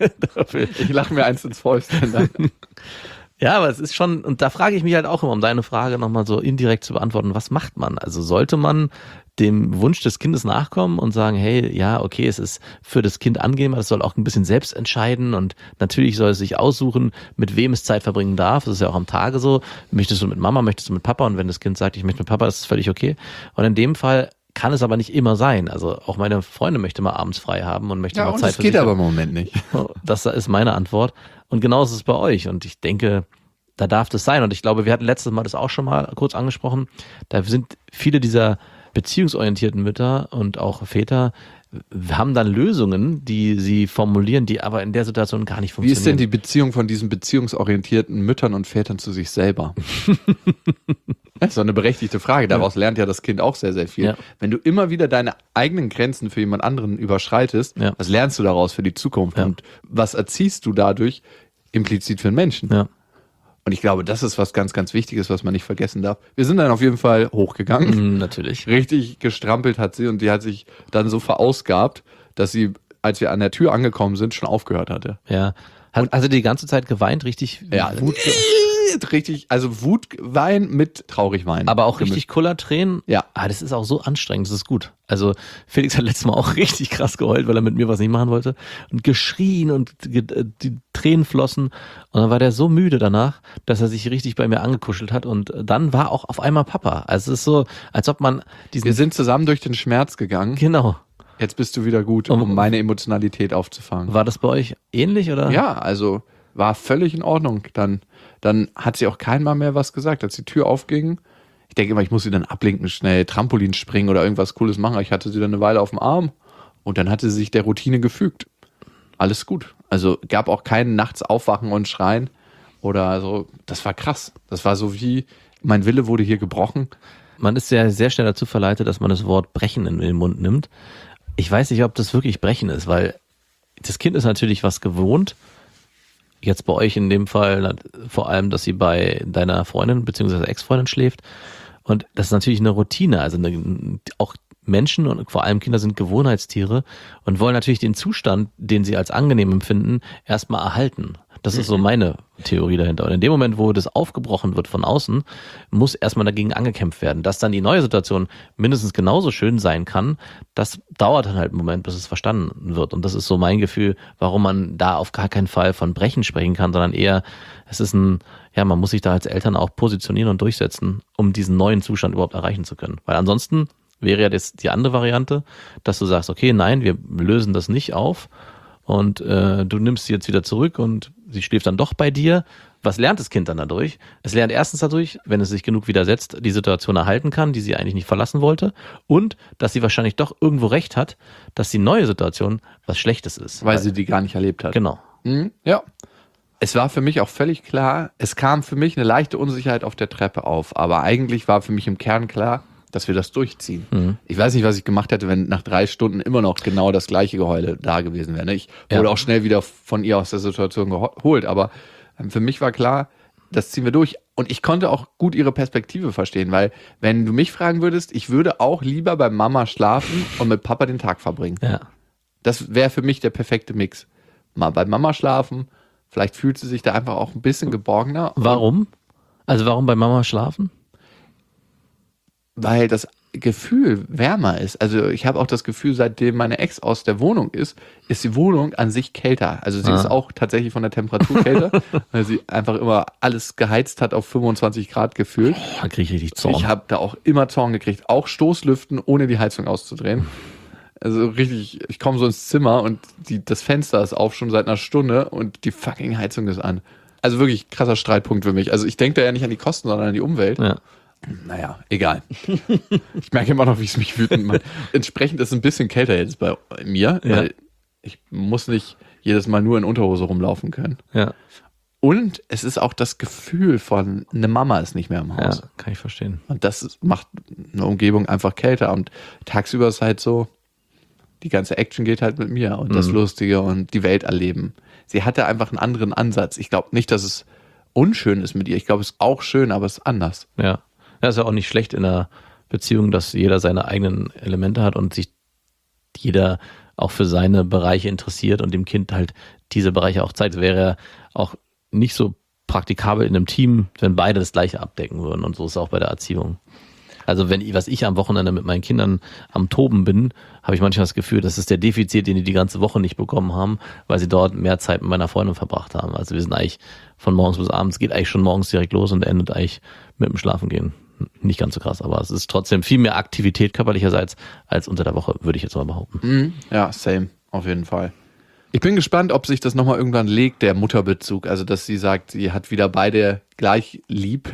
Ich lache mir eins ins Fäustchen dann. Ja, aber es ist schon, und da frage ich mich halt auch immer, um deine Frage nochmal so indirekt zu beantworten, was macht man? Also sollte man dem Wunsch des Kindes nachkommen und sagen, hey, ja, okay, es ist für das Kind angenehmer, es soll auch ein bisschen selbst entscheiden und natürlich soll es sich aussuchen, mit wem es Zeit verbringen darf. Das ist ja auch am Tage so. Möchtest du mit Mama, möchtest du mit Papa? Und wenn das Kind sagt, ich möchte mit Papa, das ist völlig okay. Und in dem Fall kann es aber nicht immer sein. Also auch meine Freundin möchte mal abends frei haben und möchte Ja, mal und Zeit das für geht sich aber haben. im Moment nicht. Das ist meine Antwort. Und genauso ist es bei euch. Und ich denke, da darf das sein. Und ich glaube, wir hatten letztes Mal das auch schon mal kurz angesprochen. Da sind viele dieser beziehungsorientierten Mütter und auch Väter haben dann Lösungen, die sie formulieren, die aber in der Situation gar nicht Wie funktionieren. ist denn die Beziehung von diesen beziehungsorientierten Müttern und Vätern zu sich selber? Das ist doch eine berechtigte Frage. Daraus lernt ja das Kind auch sehr, sehr viel. Ja. Wenn du immer wieder deine eigenen Grenzen für jemand anderen überschreitest, Ja. was lernst du daraus für die Zukunft? Ja. Und was erziehst du dadurch implizit für einen Menschen? Ja. Und ich glaube, das ist was ganz, ganz Wichtiges, was man nicht vergessen darf. Wir sind dann auf jeden Fall hochgegangen. Mhm, natürlich. Richtig gestrampelt hat sie und die hat sich dann so verausgabt, dass sie, als wir an der Tür angekommen sind, schon aufgehört hatte. Ja. Hat also die ganze Zeit geweint, richtig Ja, Wut. richtig, also Wutwein mit Traurigwein. Aber auch richtig Kullertränen. Ja. Ah, das ist auch so anstrengend, das ist gut. Also Felix hat letztes Mal auch richtig krass geheult, weil er mit mir was nicht machen wollte. Und geschrien und ge- die Tränen flossen. Und dann war der so müde danach, dass er sich richtig bei mir angekuschelt hat. Und dann war auch auf einmal Papa. Also es ist so, als ob man diesen... Wir sind zusammen durch den Schmerz gegangen. Genau. Jetzt bist du wieder gut, um meine Emotionalität aufzufangen. War das bei euch ähnlich, oder? Ja, also war völlig in Ordnung. Dann, dann hat sie auch kein Mal mehr was gesagt, als die Tür aufging. Ich denke immer, ich muss sie dann ablenken, schnell Trampolin springen oder irgendwas Cooles machen. Ich hatte sie dann eine Weile auf dem Arm und dann hatte sie sich der Routine gefügt. Alles gut. Also gab auch keinen nachts aufwachen und schreien oder so. Das war krass. Das war so wie, mein Wille wurde hier gebrochen. Man ist sehr, sehr schnell dazu verleitet, dass man das Wort brechen in den Mund nimmt. Ich weiß nicht, ob das wirklich brechen ist, weil das Kind ist natürlich was gewohnt. Jetzt bei euch in dem Fall vor allem, dass sie bei deiner Freundin bzw. Ex-Freundin schläft. Und das ist natürlich eine Routine. Also eine, auch Menschen und vor allem Kinder sind Gewohnheitstiere und wollen natürlich den Zustand, den sie als angenehm empfinden, erstmal erhalten. Das ist so meine Theorie dahinter. Und in dem Moment, wo das aufgebrochen wird von außen, muss erstmal dagegen angekämpft werden. Dass dann die neue Situation mindestens genauso schön sein kann, das dauert dann halt einen Moment, bis es verstanden wird. Und das ist so mein Gefühl, warum man da auf gar keinen Fall von Brechen sprechen kann, sondern eher, es ist ein, ja, man muss sich da als Eltern auch positionieren und durchsetzen, um diesen neuen Zustand überhaupt erreichen zu können. Weil ansonsten wäre ja das die andere Variante, dass du sagst, okay, nein, wir lösen das nicht auf und äh, du nimmst sie jetzt wieder zurück und sie schläft dann doch bei dir. Was lernt das Kind dann dadurch? Es lernt erstens dadurch, wenn es sich genug widersetzt, die Situation erhalten kann, die sie eigentlich nicht verlassen wollte, und dass sie wahrscheinlich doch irgendwo recht hat, dass die neue Situation was Schlechtes ist. Weil sie die gar nicht erlebt hat. Genau. Mhm, ja. Es war für mich auch völlig klar, es kam für mich eine leichte Unsicherheit auf der Treppe auf, aber eigentlich war für mich im Kern klar, dass wir das durchziehen. Mhm. Ich weiß nicht, was ich gemacht hätte, wenn nach drei Stunden immer noch genau das gleiche Geheule da gewesen wäre. Ich wurde Ja. auch schnell wieder von ihr aus der Situation geholt, aber für mich war klar, das ziehen wir durch. Und ich konnte auch gut ihre Perspektive verstehen, weil wenn du mich fragen würdest, ich würde auch lieber bei Mama schlafen und mit Papa den Tag verbringen. Ja. Das wäre für mich der perfekte Mix. Mal bei Mama schlafen, vielleicht fühlt sie sich da einfach auch ein bisschen geborgener. Warum? Also warum bei Mama schlafen? Weil das Gefühl wärmer ist. Also ich habe auch das Gefühl, seitdem meine Ex aus der Wohnung ist, ist die Wohnung an sich kälter. Also sie Ah. ist auch tatsächlich von der Temperatur kälter, weil sie einfach immer alles geheizt hat auf fünfundzwanzig Grad gefühlt. Oh, da kriege ich richtig Zorn. Ich habe da auch immer Zorn gekriegt, auch Stoßlüften, ohne die Heizung auszudrehen. Also richtig, ich komme so ins Zimmer und die, das Fenster ist auf schon seit einer Stunde und die fucking Heizung ist an. Also wirklich krasser Streitpunkt für mich. Also ich denke da ja nicht an die Kosten, sondern an die Umwelt. Ja. Naja, egal. Ich merke immer noch, wie es mich wütend macht. Entsprechend ist es ein bisschen kälter jetzt bei mir, Ja. weil ich muss nicht jedes Mal nur in Unterhose rumlaufen können. Ja. Und es ist auch das Gefühl von, eine Mama ist nicht mehr im Haus. Ja, kann ich verstehen. Und das ist, macht eine Umgebung einfach kälter. Und tagsüber ist halt so, die ganze Action geht halt mit mir und das Mhm. Lustige und die Welt erleben. Sie hatte einfach einen anderen Ansatz. Ich glaube nicht, dass es unschön ist mit ihr. Ich glaube, es ist auch schön, aber es ist anders. Ja. Das ist ja auch nicht schlecht in einer Beziehung, dass jeder seine eigenen Elemente hat und sich jeder auch für seine Bereiche interessiert und dem Kind halt diese Bereiche auch zeigt. Wäre ja auch nicht so praktikabel in einem Team, wenn beide das Gleiche abdecken würden. Und so ist es auch bei der Erziehung. Also wenn ich, was ich am Wochenende mit meinen Kindern am Toben bin, habe ich manchmal das Gefühl, das ist der Defizit, den die die ganze Woche nicht bekommen haben, weil sie dort mehr Zeit mit meiner Freundin verbracht haben. Also wir sind eigentlich von morgens bis abends, geht eigentlich schon morgens direkt los und endet eigentlich mit dem Schlafengehen. Nicht ganz so krass, aber es ist trotzdem viel mehr Aktivität körperlicherseits als unter der Woche, würde ich jetzt mal behaupten. Mhm. Ja, same, auf jeden Fall. Ich bin gespannt, ob sich das nochmal irgendwann legt, der Mutterbezug. Also, dass sie sagt, sie hat wieder beide gleich lieb.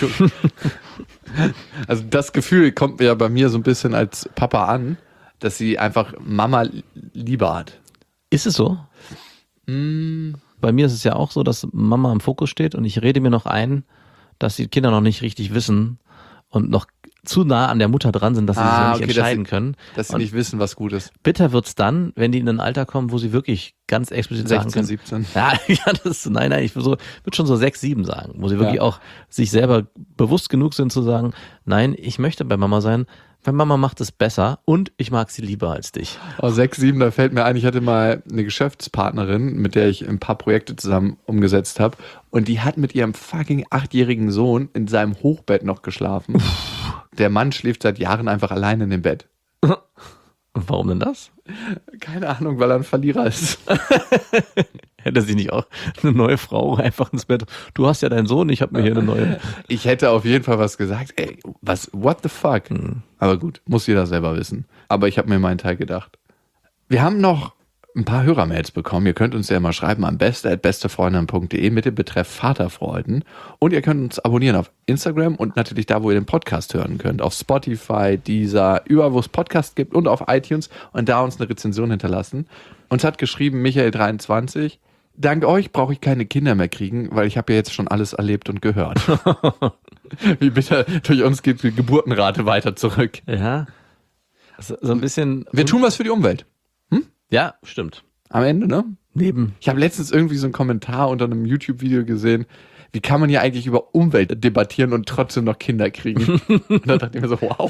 Also, das Gefühl kommt ja bei mir so ein bisschen als Papa an, dass sie einfach Mama lieber hat. Ist es so? Mm. Bei mir ist es ja auch so, dass Mama im Fokus steht und ich rede mir noch ein, dass die Kinder noch nicht richtig wissen und noch zu nah an der Mutter dran sind, dass sie Ah, sich ja nicht okay, entscheiden dass sie, können. Dass sie Und nicht wissen, was gut ist. bitter wird's dann, wenn die in ein Alter kommen, wo sie wirklich ganz explizit sagen sechzehn, können. siebzehn. Ja, ja, das ist, nein, nein, ich würde so, würd schon so sechs, sieben sagen, wo sie wirklich Ja. auch sich selber bewusst genug sind zu sagen, nein, ich möchte bei Mama sein, weil Mama macht es besser und ich mag sie lieber als dich. Oh, sechs, sieben, da fällt mir ein, ich hatte mal eine Geschäftspartnerin, mit der ich ein paar Projekte zusammen umgesetzt habe und die hat mit ihrem fucking achtjährigen Sohn in seinem Hochbett noch geschlafen. Der Mann schläft seit Jahren einfach allein in dem Bett. Und warum denn das? Keine Ahnung, weil er ein Verlierer ist. Hätte sie nicht auch eine neue Frau einfach ins Bett? Du hast ja deinen Sohn, ich habe mir hier eine neue. Ich hätte auf jeden Fall was gesagt. Ey, was, what the fuck? Hm. Aber gut, muss jeder selber wissen. Aber ich habe mir meinen Teil gedacht. Wir haben noch ein paar Hörermails bekommen. Ihr könnt uns ja mal schreiben am beste at bestefreundin punkt de mit dem Betreff Vaterfreuden. Und ihr könnt uns abonnieren auf Instagram und natürlich da, wo ihr den Podcast hören könnt. Auf Spotify, Deezer, überall, wo es Podcast gibt und auf iTunes und da uns eine Rezension hinterlassen. Uns hat geschrieben Michael dreiundzwanzig. Dank euch brauche ich keine Kinder mehr kriegen, weil ich habe ja jetzt schon alles erlebt und gehört. Wie bitter, durch uns geht die Geburtenrate weiter zurück. Ja. So, so ein bisschen. Wir tun was für die Umwelt. Ja, stimmt. Am Ende, ne? Neben. Ich habe letztens irgendwie so einen Kommentar unter einem YouTube-Video gesehen, wie kann man ja eigentlich über Umwelt debattieren und trotzdem noch Kinder kriegen? Und da dachte ich mir so, wow.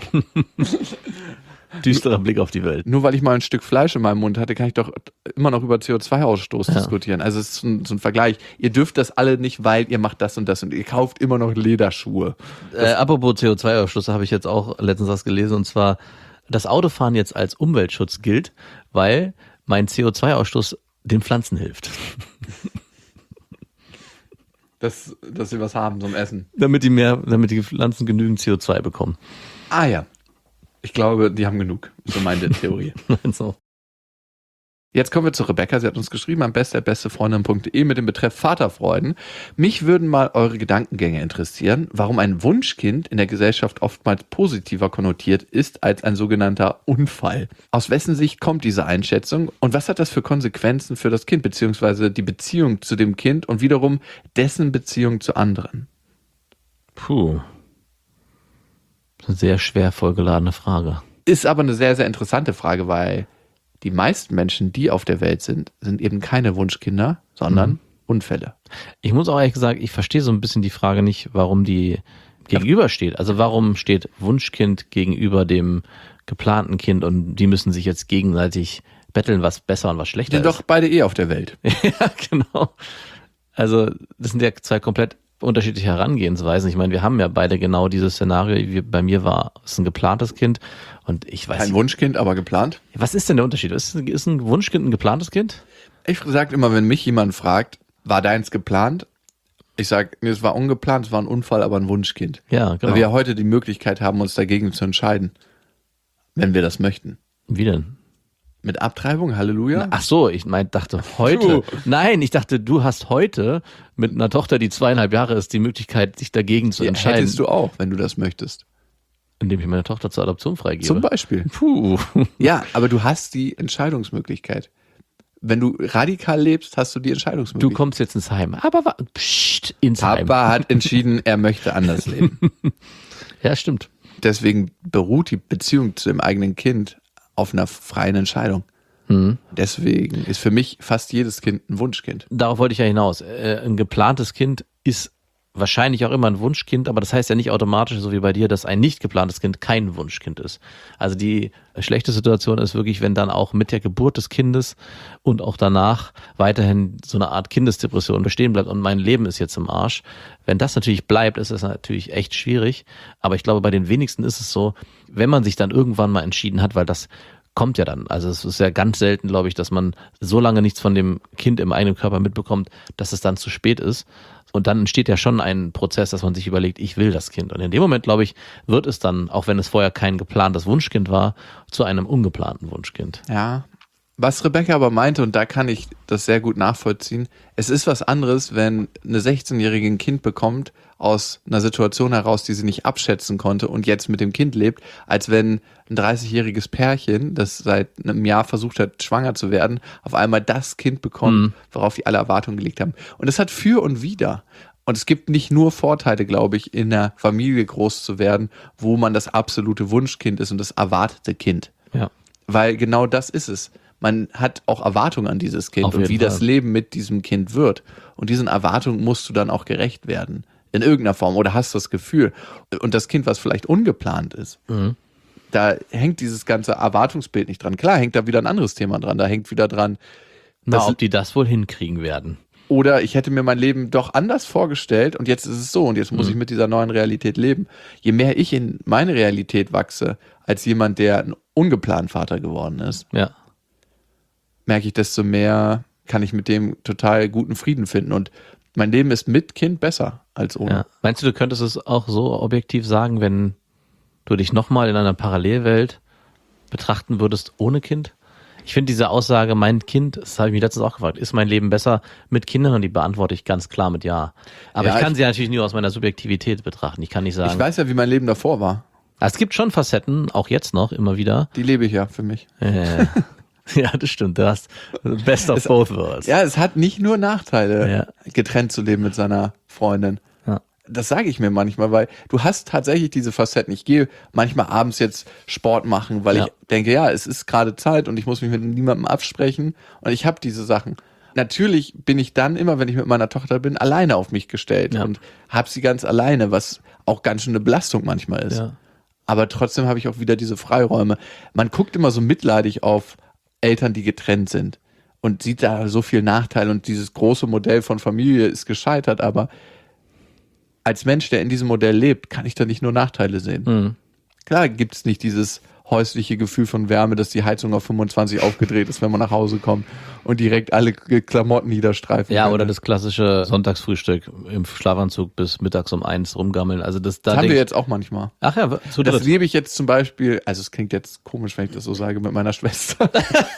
Düsterer Blick auf die Welt. Nur weil ich mal ein Stück Fleisch in meinem Mund hatte, kann ich doch immer noch über C O zwei Ausstoß Ja. diskutieren. Also es ist so ein, so ein Vergleich. Ihr dürft das alle nicht, weil ihr macht das und das und ihr kauft immer noch Lederschuhe. Äh, apropos C O zwei Ausstoß, habe ich jetzt auch letztens was gelesen und zwar, das Autofahren jetzt als Umweltschutz gilt, weil mein C O zwei Ausstoß den Pflanzen hilft. Dass, dass sie was haben zum Essen. Damit die mehr, damit die Pflanzen genügend C O zwei bekommen. Ah ja. Ich glaube, die haben genug. So meine Theorie. so. Jetzt kommen wir zu Rebecca. Sie hat uns geschrieben am beste at bestefreundin punkt de mit dem Betreff Vaterfreuden. Mich würden mal eure Gedankengänge interessieren, warum ein Wunschkind in der Gesellschaft oftmals positiver konnotiert ist als ein sogenannter Unfall. Aus wessen Sicht kommt diese Einschätzung und was hat das für Konsequenzen für das Kind beziehungsweise die Beziehung zu dem Kind und wiederum dessen Beziehung zu anderen? Puh. Das ist eine sehr schwer vollgeladene Frage. Ist aber eine sehr, sehr interessante Frage, weil die meisten Menschen, die auf der Welt sind, sind eben keine Wunschkinder, sondern mhm. Unfälle. Ich muss auch ehrlich gesagt, ich verstehe so ein bisschen die Frage nicht, warum die gegenübersteht. Also warum steht Wunschkind gegenüber dem geplanten Kind und die müssen sich jetzt gegenseitig betteln, was besser und was schlechter Die sind ist. doch beide eh auf der Welt. Ja, genau. Also das sind ja zwei komplett unterschiedliche Herangehensweisen. Ich meine, wir haben ja beide genau dieses Szenario. Wie bei mir war es ein geplantes Kind und ich weiß Kein nicht. Wunschkind, aber geplant. Was ist denn der Unterschied? Ist, ist ein Wunschkind ein geplantes Kind? Ich sage immer, wenn mich jemand fragt, war deins geplant? Ich sage, nee, es war ungeplant, es war ein Unfall, aber ein Wunschkind. Ja, genau. Weil wir ja heute die Möglichkeit haben, uns dagegen zu entscheiden, wenn wir das möchten. Wie denn? Mit Abtreibung, Halleluja? Ach so, ich mein, dachte heute. Du. Nein, ich dachte, du hast heute mit einer Tochter, die zweieinhalb Jahre ist, die Möglichkeit, sich dagegen zu Ja, entscheiden. hättest du auch, wenn du das möchtest. Indem ich meine Tochter zur Adoption freigebe. Zum Beispiel. Puh. Ja, aber du hast die Entscheidungsmöglichkeit. Wenn du radikal lebst, hast du die Du Entscheidungsmöglichkeit. kommst jetzt ins Heim. Aber wa- pst, ins Heim. Papa hat entschieden, er möchte anders leben. Ja, stimmt. Deswegen beruht die Beziehung zu dem eigenen Kind auf einer freien Entscheidung. Mhm. Deswegen ist für mich fast jedes Kind ein Wunschkind. Darauf wollte ich ja hinaus. Äh, ein geplantes Kind ist wahrscheinlich auch immer ein Wunschkind, aber das heißt ja nicht automatisch, so wie bei dir, dass ein nicht geplantes Kind kein Wunschkind ist. Also die schlechte Situation ist wirklich, wenn dann auch mit der Geburt des Kindes und auch danach weiterhin so eine Art Kindesdepression bestehen bleibt und mein Leben ist jetzt im Arsch. Wenn das natürlich bleibt, ist das natürlich echt schwierig. Aber ich glaube, bei den wenigsten ist es so, wenn man sich dann irgendwann mal entschieden hat, weil das kommt ja dann. Also es ist ja ganz selten, glaube ich, dass man so lange nichts von dem Kind im eigenen Körper mitbekommt, dass es dann zu spät ist. Und dann entsteht ja schon ein Prozess, dass man sich überlegt, ich will das Kind. Und in dem Moment, glaube ich, wird es dann, auch wenn es vorher kein geplantes Wunschkind war, zu einem ungeplanten Wunschkind. Ja, Was Rebecca aber meinte, und da kann ich das sehr gut nachvollziehen, es ist was anderes, wenn eine sechzehnjährige ein Kind bekommt aus einer Situation heraus, die sie nicht abschätzen konnte und jetzt mit dem Kind lebt, als wenn ein dreißigjähriges Pärchen, das seit einem Jahr versucht hat, schwanger zu werden, auf einmal das Kind bekommt, Mhm. worauf die alle Erwartungen gelegt haben. Und es hat für und wider. Und es gibt nicht nur Vorteile, glaube ich, in einer Familie groß zu werden, wo man das absolute Wunschkind ist und das erwartete Kind. Ja. Weil genau das ist es. Man hat auch Erwartungen an dieses Kind Auf und jeden wie das Fall. Leben mit diesem Kind wird. Und diesen Erwartungen musst du dann auch gerecht werden. In irgendeiner Form. Oder hast das Gefühl. Und das Kind, was vielleicht ungeplant ist, Mhm. da hängt dieses ganze Erwartungsbild nicht dran. Klar, hängt da wieder ein anderes Thema dran. Da hängt wieder dran, Na, das- ob die das wohl hinkriegen werden. oder ich hätte mir mein Leben doch anders vorgestellt und jetzt ist es so und jetzt muss Mhm. ich mit dieser neuen Realität leben. Je mehr ich in meine Realität wachse, als jemand, der ein ungeplant Vater geworden ist, Ja. merke ich, desto mehr kann ich mit dem total guten Frieden finden. Und mein Leben ist mit Kind besser als ohne. Ja. Meinst du, du könntest es auch so objektiv sagen, wenn du dich nochmal in einer Parallelwelt betrachten würdest ohne Kind? Ich finde diese Aussage, mein Kind, das habe ich mich letztens auch gefragt, ist mein Leben besser mit Kindern? Und die beantworte ich ganz klar mit Ja. Aber Ja, ich kann ich- sie natürlich nur aus meiner Subjektivität betrachten. Ich kann nicht sagen. Ich weiß ja, wie mein Leben davor war. Es gibt schon Facetten, auch jetzt noch, immer wieder. Die lebe ich ja für mich. Äh, ja, das stimmt. Du hast best of Es- both worlds. Ja, es hat nicht nur Nachteile, Ja. getrennt zu leben mit seiner Freundin. Ja. Das sage ich mir manchmal, weil du hast tatsächlich diese Facetten. Ich gehe manchmal abends jetzt Sport machen, weil Ja. ich denke, ja, es ist gerade Zeit und ich muss mich mit niemandem absprechen und ich habe diese Sachen. Natürlich bin ich dann immer, wenn ich mit meiner Tochter bin, alleine auf mich gestellt Ja. und habe sie ganz alleine, was auch ganz schön eine Belastung manchmal ist. Ja. Aber trotzdem habe ich auch wieder diese Freiräume. Man guckt immer so mitleidig auf Eltern, die getrennt sind und sieht da so viel Nachteil und dieses große Modell von Familie ist gescheitert, aber als Mensch, der in diesem Modell lebt, kann ich da nicht nur Nachteile sehen. Mhm. Klar gibt es nicht dieses häusliche Gefühl von Wärme, dass die Heizung auf fünfundzwanzig aufgedreht ist, wenn man nach Hause kommt und direkt alle Klamotten niederstreifen. Ja, können. oder das klassische Sonntagsfrühstück im Schlafanzug bis mittags um eins rumgammeln. Also das, da Das haben denk wir ich- jetzt auch manchmal. Ach ja, zu Das dritt. lebe ich jetzt zum Beispiel, also es klingt jetzt komisch, wenn ich das so sage, mit meiner Schwester.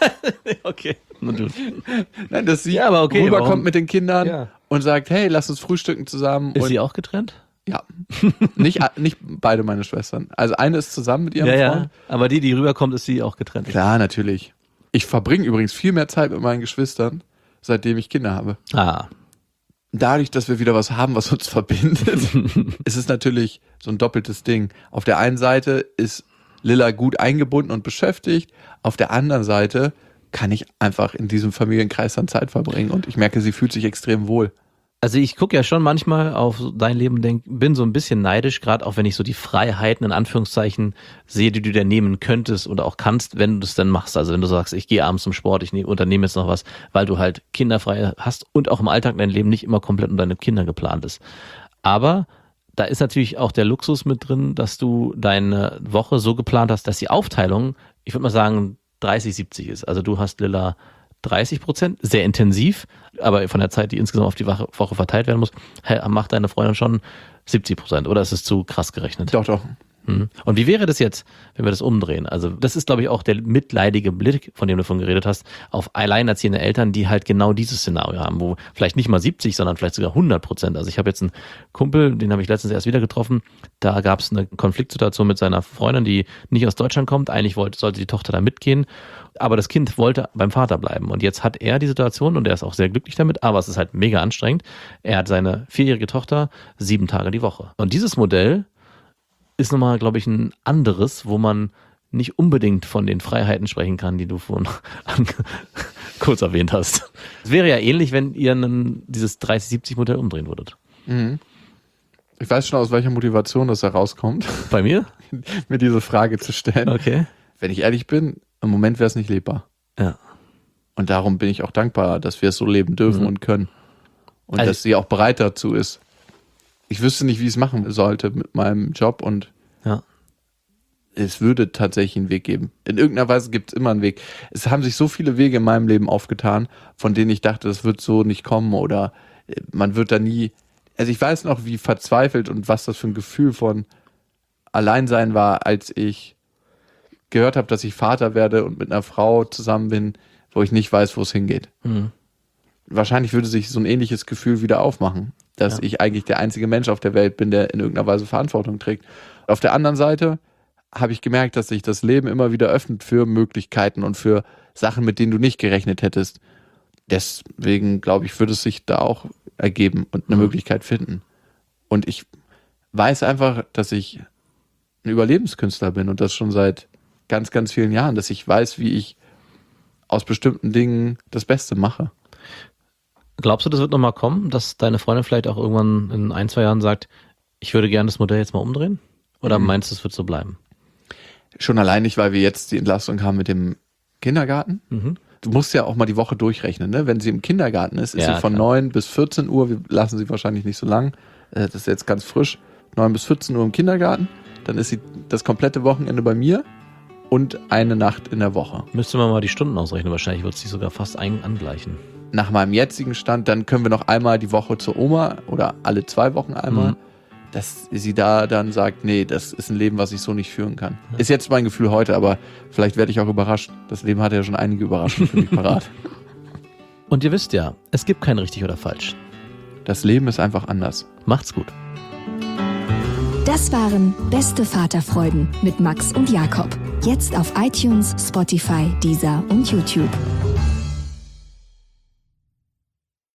Okay. Na du. Nein, dass sie Ja, aber okay, rüberkommt warum? mit den Kindern Ja. und sagt, hey, lass uns frühstücken zusammen. Ist und sie auch getrennt? ja, nicht, nicht beide meine Schwestern. Also eine ist zusammen mit ihrem Ja, ja. Freund. Aber die, die rüberkommt, ist sie auch getrennt. Klar, natürlich. Ich verbringe übrigens viel mehr Zeit mit meinen Geschwistern, seitdem ich Kinder habe. Ah. Dadurch, dass wir wieder was haben, was uns verbindet, ist es natürlich so ein doppeltes Ding. Auf der einen Seite ist Lilla gut eingebunden und beschäftigt, auf der anderen Seite kann ich einfach in diesem Familienkreis dann Zeit verbringen und ich merke, sie fühlt sich extrem wohl. Also ich gucke ja schon manchmal auf dein Leben und denk, bin so ein bisschen neidisch, gerade auch wenn ich so die Freiheiten in Anführungszeichen sehe, die du dir nehmen könntest oder auch kannst, wenn du das dann machst. Also wenn du sagst, ich gehe abends zum Sport, ich ne- unternehme jetzt noch was, weil du halt kinderfrei hast und auch im Alltag dein Leben nicht immer komplett um deine Kinder geplant ist. Aber da ist natürlich auch der Luxus mit drin, dass du deine Woche so geplant hast, dass die Aufteilung, ich würde mal sagen, dreißig siebzig ist. Also du hast Lilla dreißig Prozent, sehr intensiv, aber von der Zeit, die insgesamt auf die Woche Woche verteilt werden muss, hä, macht deine Freundin schon siebzig Prozent oder ist es zu krass gerechnet? Doch, doch. Mhm. Und wie wäre das jetzt, wenn wir das umdrehen? Also das ist, glaube ich, auch der mitleidige Blick, von dem du von geredet hast, auf alleinerziehende Eltern, die halt genau dieses Szenario haben, wo vielleicht nicht mal siebzig, sondern vielleicht sogar hundert Prozent. Also ich habe jetzt einen Kumpel, den habe ich letztens erst wieder getroffen, da gab es eine Konfliktsituation mit seiner Freundin, die nicht aus Deutschland kommt. Eigentlich wollte, sollte die Tochter da mitgehen, aber das Kind wollte beim Vater bleiben. Und jetzt hat er die Situation und er ist auch sehr glücklich damit, aber es ist halt mega anstrengend. Er hat seine vierjährige Tochter sieben Tage die Woche. Und dieses Modell ist nochmal, glaube ich, ein anderes, wo man nicht unbedingt von den Freiheiten sprechen kann, die du vorhin kurz erwähnt hast. Es wäre ja ähnlich, wenn ihr einen, dieses dreißig siebzig Modell umdrehen würdet. Mhm. Ich weiß schon, aus welcher Motivation das herauskommt, Bei mir? mir diese Frage zu stellen. Okay. Wenn ich ehrlich bin, im Moment wäre es nicht lebbar. Ja. Und darum bin ich auch dankbar, dass wir es so leben dürfen Mhm. und können. Und Also- dass sie auch bereit dazu ist. Ich wüsste nicht, wie ich es machen sollte mit meinem Job und Ja. es würde tatsächlich einen Weg geben. In irgendeiner Weise gibt es immer einen Weg. Es haben sich so viele Wege in meinem Leben aufgetan, von denen ich dachte, das wird so nicht kommen oder äh, man wird da nie. Also ich weiß noch, wie verzweifelt und was das für ein Gefühl von Alleinsein war, als ich gehört habe, dass ich Vater werde und mit einer Frau zusammen bin, wo ich nicht weiß, wo es hingeht. Mhm. Wahrscheinlich würde sich so ein ähnliches Gefühl wieder aufmachen, dass Ja. ich eigentlich der einzige Mensch auf der Welt bin, der in irgendeiner Weise Verantwortung trägt. Auf der anderen Seite habe ich gemerkt, dass sich das Leben immer wieder öffnet für Möglichkeiten und für Sachen, mit denen du nicht gerechnet hättest. Deswegen, glaube ich, würde es sich da auch ergeben und eine Mhm. Möglichkeit finden. Und ich weiß einfach, dass ich ein Überlebenskünstler bin und das schon seit ganz, ganz vielen Jahren, dass ich weiß, wie ich aus bestimmten Dingen das Beste mache. Glaubst du, das wird nochmal kommen, dass deine Freundin vielleicht auch irgendwann in ein, zwei Jahren sagt, ich würde gerne das Modell jetzt mal umdrehen? Oder Mhm. meinst du, es wird so bleiben? Schon allein nicht, weil wir jetzt die Entlastung haben mit dem Kindergarten. Mhm. Du musst ja auch mal die Woche durchrechnen, ne? Wenn sie im Kindergarten ist, ist Ja, sie von klar. neun bis vierzehn Uhr, wir lassen sie wahrscheinlich nicht so lang, äh, das ist jetzt ganz frisch, neun bis vierzehn Uhr im Kindergarten, dann ist sie das komplette Wochenende bei mir und eine Nacht in der Woche. Müsste man mal die Stunden ausrechnen, wahrscheinlich wird es sich sogar fast ein angleichen. Nach meinem jetzigen Stand, dann können wir noch einmal die Woche zur Oma oder alle zwei Wochen einmal, Mhm. dass sie da dann sagt, nee, das ist ein Leben, was ich so nicht führen kann. Ist jetzt mein Gefühl heute, aber vielleicht werde ich auch überrascht. Das Leben hat ja schon einige Überraschungen für mich parat. Und ihr wisst ja, es gibt kein richtig oder falsch. Das Leben ist einfach anders. Macht's gut. Das waren Beste Vaterfreuden mit Max und Jakob. Jetzt auf iTunes, Spotify, Deezer und YouTube.